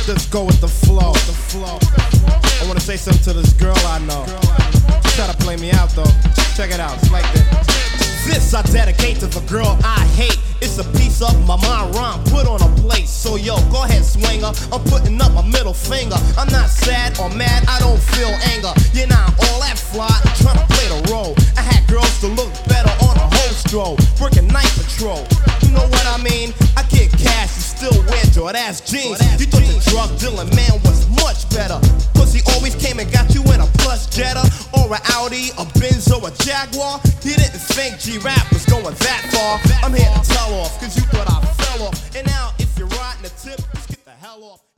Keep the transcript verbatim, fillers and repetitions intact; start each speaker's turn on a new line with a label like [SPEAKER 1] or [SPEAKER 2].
[SPEAKER 1] Just go with the flow. The flow. I wanna say something to this girl I know. Try to play me out though. Check it out, it's like this. This I dedicate to the girl I hate. It's a piece of my mind rhyme put on a plate. So yo, go ahead, swinger. I'm putting up my middle finger. I'm not sad or mad, I don't feel anger. You're not all that fly, trying to play the role. I had girls to look better on a whole stroll, working night patrol. You know what I mean? I get cash, you still wear Jordache jeans. You thought the drug dealing man was much better, cause he always came and got you in a plush Jetta, or a Audi, a Benz, or a Jaguar. He didn't think G-Rap was going that far. I'm here to tell off, cause you thought I fell off. And now if you're riding the tip, just get the hell off.